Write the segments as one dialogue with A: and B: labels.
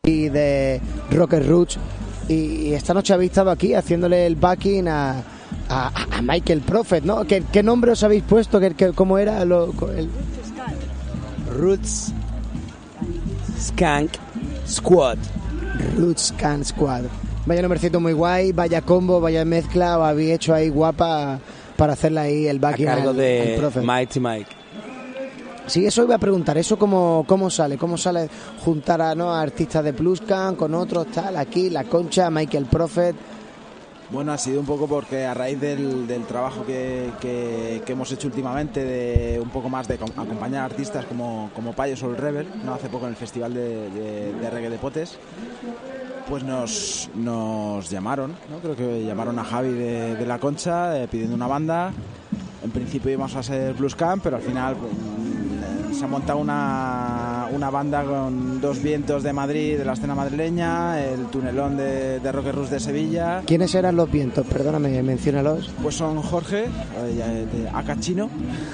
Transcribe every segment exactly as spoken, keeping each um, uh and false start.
A: y de Rocker Roots, y esta noche habéis estado aquí haciéndole el backing a, a, a Michael Prophet, ¿no? ¿Qué, qué nombre os habéis puesto? ¿Qué, qué, ¿Cómo era? Lo, el...
B: Roots Skank Squad.
A: Roots Skank Squad. Vaya nombrecito muy guay, vaya combo, vaya mezcla, os habéis hecho ahí guapa para hacerle ahí el backing
B: a cargo
A: al,
B: de
A: al Prophet.
B: Mighty Mike.
A: Sí, eso iba a preguntar, ¿eso cómo, cómo sale? ¿Cómo sale juntar a, ¿no? a artistas de Pluscan con otros, tal, aquí, La Concha, Michael Prophet?
C: Bueno, ha sido un poco porque a raíz del, del trabajo que, que, que hemos hecho últimamente, de un poco más de acompañar a artistas como, como Payo Soul Rebel, ¿no? Hace poco en el festival de, de, de reggae de Potes, pues nos, nos llamaron, ¿no? Creo que llamaron a Javi de, de La Concha eh, pidiendo una banda. En principio íbamos a ser Blues Camp, pero al final pues, se ha montado una, una banda con Dos Vientos de Madrid, de la escena madrileña, el Tunelón de, de Rocker Roots de Sevilla.
A: ¿Quiénes eran los vientos? Perdóname, menciónalos.
C: Pues son Jorge, eh, de Acachino,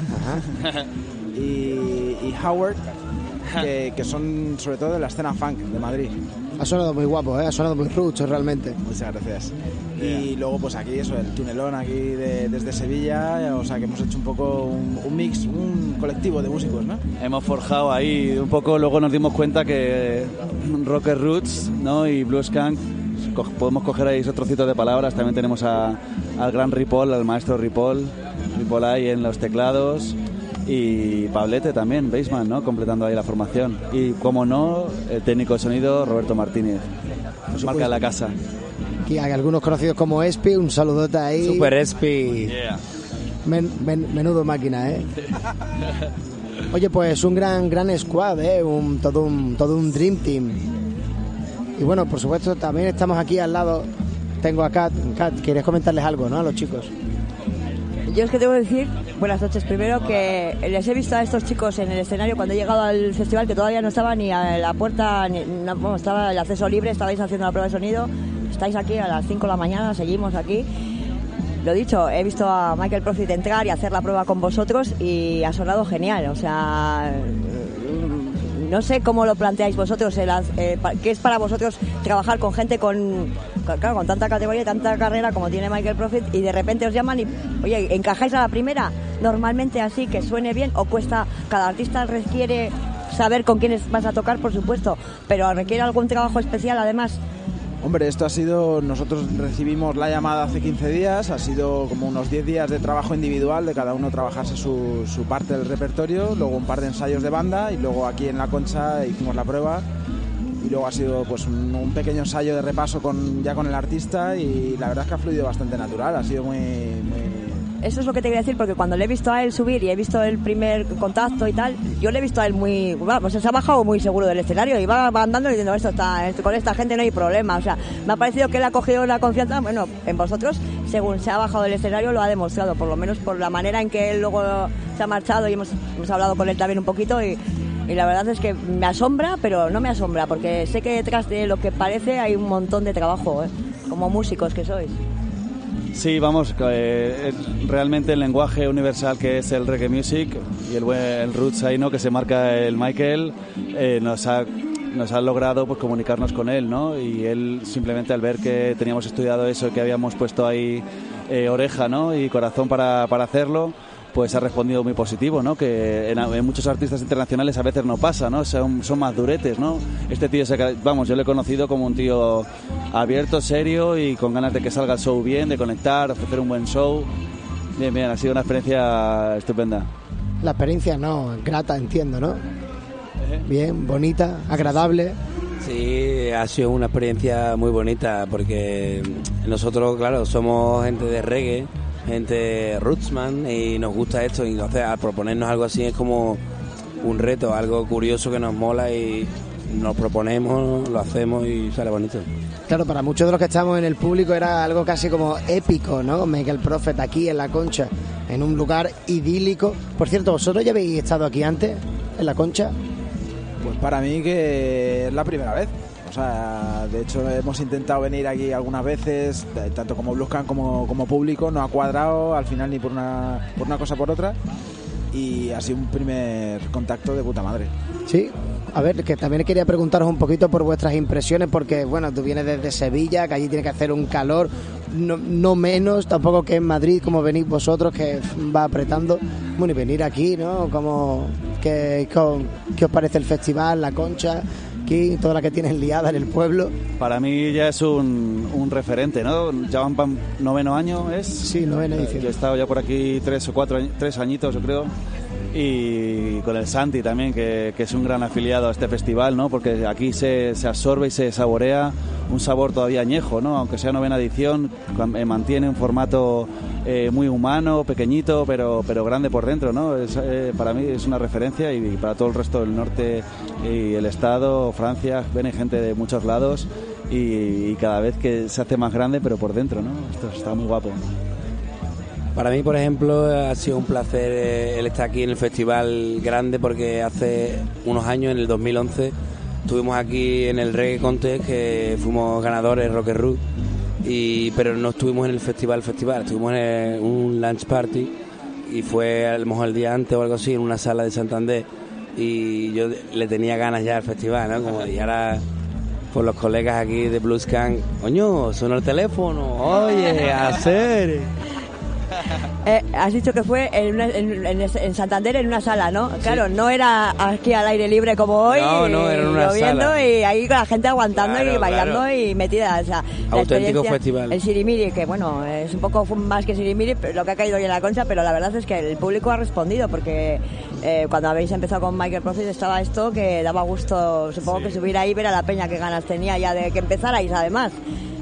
C: y, y Howard, que, que son sobre todo de la escena funk de Madrid.
A: Ha sonado muy guapo, ¿eh? Ha sonado muy roots realmente.
C: Muchas gracias. Y luego pues aquí eso, el Tunelón aquí de, desde Sevilla, o sea que hemos hecho un poco un, un mix, un colectivo de músicos, ¿no?
D: Hemos forjado ahí un poco, luego nos dimos cuenta que Rocker Roots, ¿no? y Blues Skank, co- podemos coger ahí esos trocitos de palabras. También tenemos a, al gran Ripoll, al maestro Ripoll, Ripoll ahí en los teclados, y Pablete también, bassman, ¿no? Completando ahí la formación. Y como no, el técnico de sonido Roberto Martínez, marca de la casa.
A: Y hay algunos conocidos como Espi, un saludote ahí.
B: Super Espi.
D: Yeah.
A: Men, men, menudo máquina, ¿eh? Oye, pues un gran gran squad, ¿eh? Un, todo, un, todo un dream team. Y bueno, por supuesto, también estamos aquí al lado. Tengo a Kat. Kat, ¿quieres comentarles algo, no? A los chicos.
E: Yo es que debo decir, buenas noches primero, que les he visto a estos chicos en el escenario cuando he llegado al festival, que todavía no estaba ni a la puerta, ni, no, bueno, estaba el acceso libre, estabais haciendo la prueba de sonido, estáis aquí a las cinco de la mañana, seguimos aquí. Lo dicho, he visto a Michael Prophet entrar y hacer la prueba con vosotros y ha sonado genial, o sea, no sé cómo lo planteáis vosotros, el, eh, qué es para vosotros trabajar con gente con, con, claro, con tanta categoría y tanta carrera como tiene Michael Prophet, y de repente os llaman y, oye, ¿encajáis a la primera? Normalmente así, que suene bien, o cuesta, cada artista requiere saber con quiénes vas a tocar, por supuesto, pero requiere algún trabajo especial además.
C: Hombre, esto ha sido, nosotros recibimos la llamada hace quince días, ha sido como unos diez días de trabajo individual, de cada uno trabajarse su, su parte del repertorio, luego un par de ensayos de banda y luego aquí en La Concha hicimos la prueba y luego ha sido pues un, un pequeño ensayo de repaso con, ya con el artista, y la verdad es que ha fluido bastante natural, ha sido muy... muy...
E: Eso es lo que te quería decir, porque cuando le he visto a él subir y he visto el primer contacto y tal, yo le he visto a él muy... Bueno, pues se ha bajado muy seguro del escenario y va, va andando y diciendo, esto está, esto, con esta gente no hay problema. O sea, me ha parecido que él ha cogido la confianza, bueno, en vosotros, según se ha bajado del escenario, lo ha demostrado, por lo menos por la manera en que él luego se ha marchado, y hemos, hemos hablado con él también un poquito, y, y la verdad es que me asombra, pero no me asombra, porque sé que detrás de lo que parece hay un montón de trabajo, ¿eh? Como músicos que sois.
D: Sí, vamos, eh, realmente el lenguaje universal que es el reggae music y el, el roots ahí, ¿no? Que se marca el Michael, eh, nos ha nos ha logrado pues comunicarnos con él, ¿no? Y él simplemente al ver que teníamos estudiado eso y que habíamos puesto ahí eh, oreja, ¿no? y corazón para, para hacerlo, pues ha respondido muy positivo, ¿no? Que en, en muchos artistas internacionales a veces no pasa, ¿no? Son, son más duretes, ¿no? Este tío, se, vamos, yo lo he conocido como un tío abierto, serio y con ganas de que salga el show bien, de conectar, ofrecer un buen show. Bien, bien, ha sido una experiencia estupenda.
A: La experiencia no, grata, entiendo, ¿no? Bien, bonita, agradable.
B: Sí, ha sido una experiencia muy bonita porque nosotros, claro, somos gente de reggae, gente rootsman, y nos gusta esto, y entonces al proponernos algo así es como un reto, algo curioso que nos mola y nos proponemos, lo hacemos y sale bonito.
A: Claro, para muchos de los que estamos en el público era algo casi como épico, ¿no? Michael Prophet aquí en La Concha, en un lugar idílico. Por cierto, ¿vosotros ya habéis estado aquí antes, en La Concha?
C: Pues para mí que es la primera vez. O sea, de hecho hemos intentado venir aquí algunas veces, tanto como Bluescan como, como público, no ha cuadrado al final ni por una, por una cosa por otra, y ha sido un primer contacto de puta madre.
A: Sí, A ver, que también quería preguntaros un poquito por vuestras impresiones, porque, bueno, tú vienes desde Sevilla, que allí tiene que hacer un calor, no, no menos, tampoco que en Madrid, como venís vosotros, que va apretando. Bueno, y venir aquí, ¿no? Como, ¿qué, qué os parece el festival, la Concha, aquí, toda la que tienes liada en el pueblo?
D: Para mí ya es un, un referente, ¿no? Ya van para noveno año, ¿es?
A: Sí, novena edición.
D: Yo he estado ya por aquí tres o cuatro, tres añitos, yo creo. Y con el Santi también, que, que es un gran afiliado a este festival, ¿no? Porque aquí se, se absorbe y se saborea un sabor todavía añejo, ¿no? Aunque sea novena edición, mantiene un formato eh, muy humano, pequeñito, pero, pero grande por dentro, ¿no? Es, eh, para mí es una referencia, y, y para todo el resto del norte y el estado, Francia, viene gente de muchos lados, y, y cada vez que se hace más grande, pero por dentro, ¿no? Esto está muy guapo.
B: Para mí, por ejemplo, ha sido un placer eh, el estar aquí en el festival grande, porque hace unos años, en el dos mil once, estuvimos aquí en el Reggae Contest, que fuimos ganadores Rock and Roll, y pero no estuvimos en el festival festival, estuvimos en el, un lunch party, y fue a lo mejor el día antes o algo así, en una sala de Santander, y yo le tenía ganas ya al festival, ¿no? Como, y ahora, por los colegas aquí de Blues Can, coño, suena el teléfono, oye, a hacer...
E: Eh, has dicho que fue en, una, en, en, en Santander, en una sala, ¿no? Claro, sí. No era aquí al aire libre como hoy,
B: no, no, era en una
E: lloviendo
B: sala.
E: Y ahí con la gente aguantando, claro, y bailando, claro, y metida. O sea,
B: auténtico festival.
E: El Sirimiri, que bueno, es un poco más que Sirimiri, lo que ha caído hoy en la Concha, pero la verdad es que el público ha respondido, porque eh, cuando habéis empezado con Michael Prophet estaba esto que daba gusto, supongo, sí, que subir ahí, ver a la peña, que ganas tenía ya de que empezarais, además.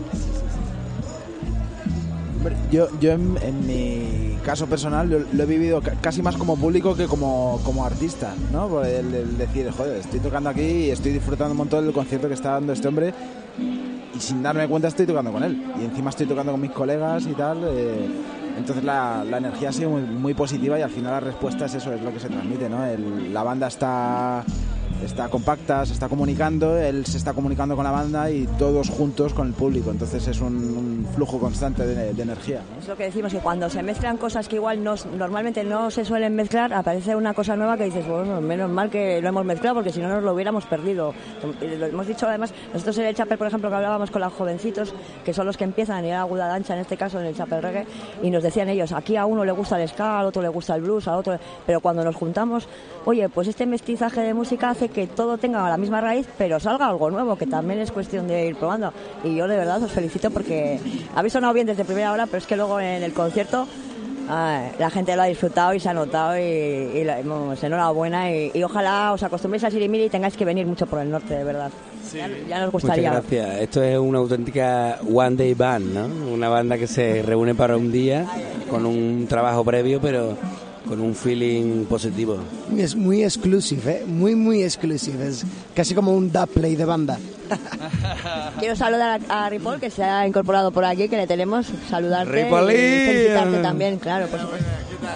C: Yo, yo en, en mi caso personal lo, lo he vivido casi más como público que como, como artista, ¿no? Por el, el decir, joder, estoy tocando aquí y estoy disfrutando un montón del concierto que está dando este hombre, y sin darme cuenta estoy tocando con él, y encima estoy tocando con mis colegas y tal, eh, entonces la, la energía ha sido muy, muy positiva, y al final la respuesta es eso, es lo que se transmite, ¿no? El, la banda está... está compacta, se está comunicando, él se está comunicando con la banda y todos juntos con el público, entonces es un, un flujo constante de, de energía, ¿no? Es
E: lo que decimos, que cuando se mezclan cosas que igual no, normalmente no se suelen mezclar, aparece una cosa nueva que dices, bueno, menos mal que lo hemos mezclado, porque si no nos lo hubiéramos perdido. Lo hemos dicho además, nosotros en el Chapel, por ejemplo, que hablábamos con los jovencitos, que son los que empiezan, y era Aguda Dancha en este caso, en el Chapel Reggae, y nos decían ellos, aquí a uno le gusta el ska, al otro le gusta el blues, al otro, pero cuando nos juntamos, oye, pues este mestizaje de música hace que todo tenga la misma raíz, pero salga algo nuevo, que también es cuestión de ir probando. Y yo de verdad os felicito, porque habéis sonado bien desde primera hora, pero es que luego en el concierto ah, la gente lo ha disfrutado y se ha notado, y, y vamos, enhorabuena, y, y ojalá os acostumbréis a Sirimiri y tengáis que venir mucho por el norte, de verdad. Sí. Ya, ya nos gustaría.
B: Muchas gracias. Esto es una auténtica one day band, ¿no? Una banda que se reúne para un día con un trabajo previo, pero con un feeling positivo.
A: Es muy exclusive, ¿eh? Muy, muy exclusive. Es casi como un dub play de banda.
E: Quiero saludar a, a Ripoll, que se ha incorporado por aquí, que le tenemos, saludarte.
B: Ripollín.
E: Y felicitarte también, claro, por supuesto.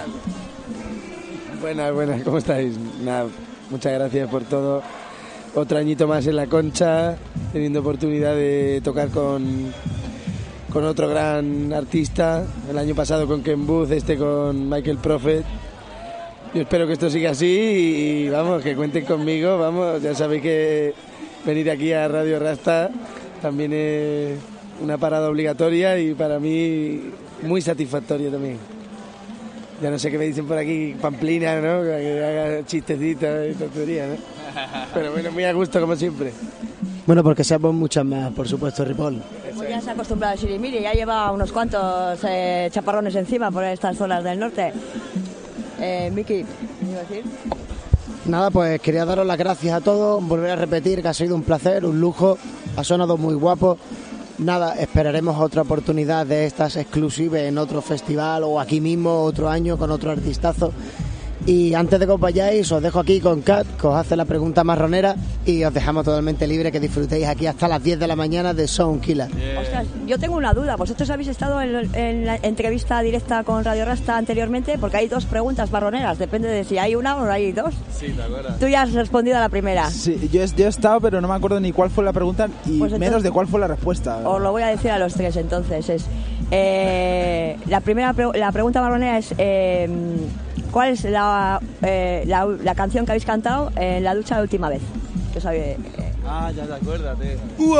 F: Buenas, buenas, ¿cómo estáis? Nada, muchas gracias por todo. Otro añito más en la Concha, teniendo oportunidad de tocar con... con otro gran artista, el año pasado con Ken Booth, este con Michael Prophet. Yo espero que esto siga así y, y vamos, que cuenten conmigo, vamos, ya sabéis que venir aquí a Radio Rasta también es una parada obligatoria y para mí muy satisfactoria también. Ya no sé qué me dicen por aquí, Pamplina, ¿no? Que haga chistecitos y tonterías, ¿no? Pero bueno, muy a gusto como siempre.
A: Bueno, porque sabemos muchas más, por supuesto, Ripoll.
E: Pues ya se ha acostumbrado a Sirimiri, ya lleva unos cuantos eh, chaparrones encima por estas zonas del norte. Eh, Miki, ¿qué iba a decir?
A: Nada, pues quería daros las gracias a todos, volver a repetir que ha sido un placer, un lujo, ha sonado muy guapo. Nada, esperaremos otra oportunidad de estas exclusivas en otro festival o aquí mismo otro año con otro artistazo. Y antes de que os vayáis, os dejo aquí con Kat, que os hace la pregunta marronera, y os dejamos totalmente libre, que disfrutéis aquí hasta las diez de la mañana de Soundkiller.
E: Yeah. Ostras, yo tengo una duda. ¿Vosotros habéis estado en, en la entrevista directa con Radio Rasta anteriormente? Porque hay dos preguntas marroneras, depende de si hay una o hay dos.
D: Sí, te acuerdas.
E: Tú ya has respondido a la primera.
C: Sí, yo he, yo he estado, pero no me acuerdo ni cuál fue la pregunta y pues entonces, menos de cuál fue la respuesta.
E: Os lo voy a decir a los tres entonces. Es eh, la primera pre- la pregunta marronera es... Eh, ¿cuál es la, eh, la, la canción que habéis cantado en la ducha la última vez? que sabe... Eh.
D: Ah, ya te acuerdas, tío.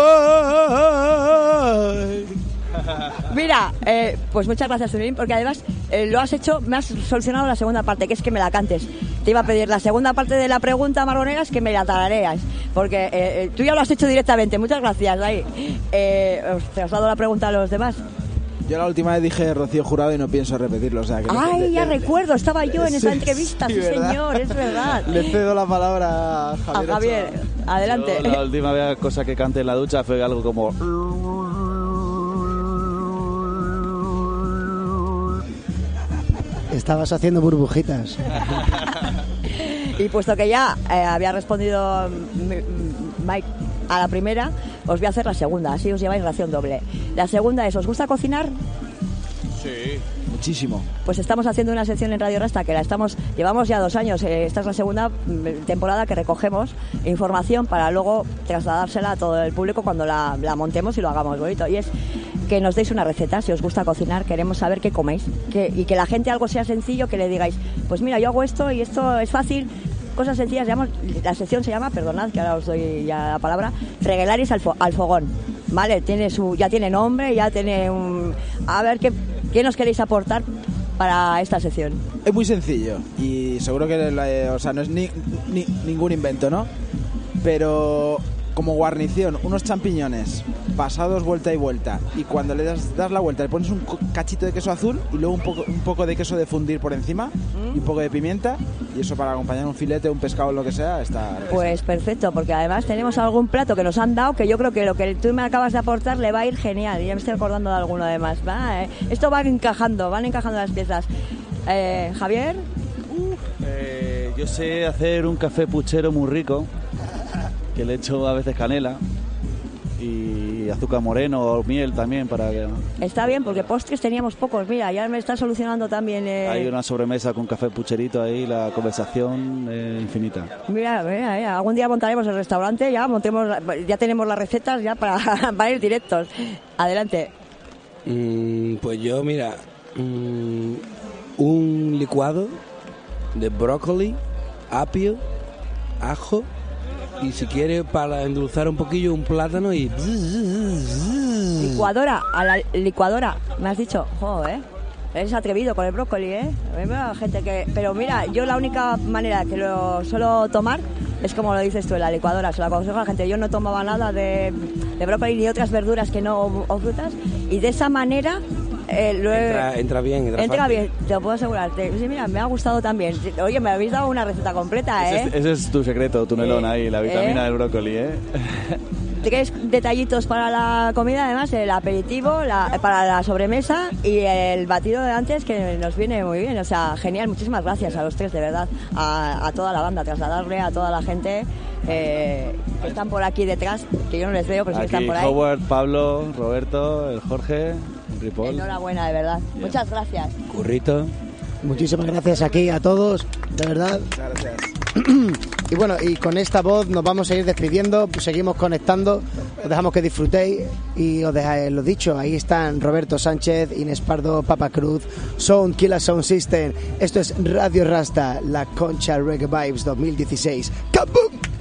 E: Mira, eh, pues muchas gracias, Zunilin, porque además eh, lo has hecho, me has solucionado la segunda parte, que es que me la cantes. Te iba a pedir la segunda parte de la pregunta, Margonegas, que me la tarareas, porque eh, tú ya lo has hecho directamente. Muchas gracias, ahí. Eh, ¿Te has dado la pregunta a los demás?
C: Yo la última vez dije Rocío Jurado y no pienso repetirlo, o sea que...
E: Ay,
C: le,
E: ya
C: le,
E: recuerdo, estaba yo en esa
C: sí,
E: entrevista, sí,
C: sí
E: señor, es verdad.
C: Le cedo la palabra a Javier.
E: A Javier,
C: Ochoa.
E: adelante.
D: Yo, la última vez cosa que canté en la ducha fue algo como...
A: Estabas haciendo burbujitas.
E: Y puesto que ya eh, había respondido Mike a la primera, os voy a hacer la segunda, así os lleváis ración doble. La segunda es, ¿os gusta cocinar?
C: Sí, muchísimo.
E: Pues estamos haciendo una sección en Radio Rasta que la estamos, llevamos ya dos años, eh, esta es la segunda temporada que recogemos información para luego trasladársela a todo el público cuando la, la montemos y lo hagamos bonito. Y es que nos deis una receta, si os gusta cocinar, queremos saber qué coméis, que, y que la gente algo sea sencillo, que le digáis, pues mira, yo hago esto y esto es fácil, cosas sencillas. Llamo, la sección se llama, perdonad que ahora os doy ya la palabra, Regelaris al, fo, al fogón, ¿vale? Tiene su, ya tiene nombre, ya tiene un... A ver, ¿qué, qué nos queréis aportar para esta sección?
C: Es muy sencillo y seguro que, o sea, no es ni, ni, ningún invento, ¿no? Pero como guarnición, unos champiñones pasados vuelta y vuelta, y cuando le das, das la vuelta le pones un cachito de queso azul y luego un poco, un poco de queso de fundir por encima y un poco de pimienta, y eso para acompañar un filete, un pescado, lo que sea, está...
E: Pues perfecto, porque además tenemos algún plato que nos han dado que yo creo que lo que tú me acabas de aportar le va a ir genial, y ya me estoy acordando de alguno además. Va, eh. Esto va encajando, van encajando las piezas. Eh, Javier...
D: Eh, yo sé hacer un café puchero muy rico, que le echo a veces canela y azúcar moreno o miel también para que...
E: Está bien, porque postres teníamos pocos. Mira, ya me está solucionando también... Eh...
D: Hay una sobremesa con café pucherito ahí, la conversación eh, infinita.
E: Mira, mira, mira, algún día montaremos el restaurante, ya montemos, ya tenemos las recetas ya para, para ir directos. Adelante.
B: Mm, pues yo, mira, mm, un licuado de brócoli, apio, ajo, y si quieres, para endulzar un poquillo, un plátano y...
E: Licuadora, a la licuadora, me has dicho, joder, eres atrevido con el brócoli, ¿eh? Hay gente que... Pero mira, yo la única manera que lo suelo tomar es como lo dices tú, en la licuadora, se lo aconsejo a la gente. Yo no tomaba nada de, de brócoli ni otras verduras que no, o frutas, y de esa manera... Eh, lo he...
B: entra, entra bien, entra,
E: entra
B: fácil.
E: bien, te lo puedo asegurar. Te, sí, mira, me ha gustado también. Oye, me habéis dado una receta completa, ¿eh?
D: Ese es, ese es tu secreto, tu melón
E: eh,
D: ahí, la vitamina
E: eh.
D: del brócoli, ¿eh?
E: Tres detallitos para la comida, además, el aperitivo, la, para la sobremesa y el batido de antes, que nos viene muy bien. O sea, genial, muchísimas gracias a los tres, de verdad, a, a toda la banda, trasladarle a toda la gente eh, que están por aquí detrás, que yo no les veo, pero sí que están por ahí.
D: Howard, Pablo, Roberto, el Jorge, Ripoll.
E: Enhorabuena, de verdad. Bien. Muchas gracias.
B: Currito.
A: Muchísimas gracias aquí a todos, de verdad.
C: Muchas gracias.
A: Y bueno, y con esta voz nos vamos a ir despidiendo, pues seguimos conectando, os dejamos que disfrutéis y os dejáis lo dicho, ahí están Roberto Sánchez, Inés Pardo, Papa Cruz, Sound Killer Sound System, esto es Radio Rasta, la Concha Reggae Vibes dos mil dieciséis. ¡Kaboom!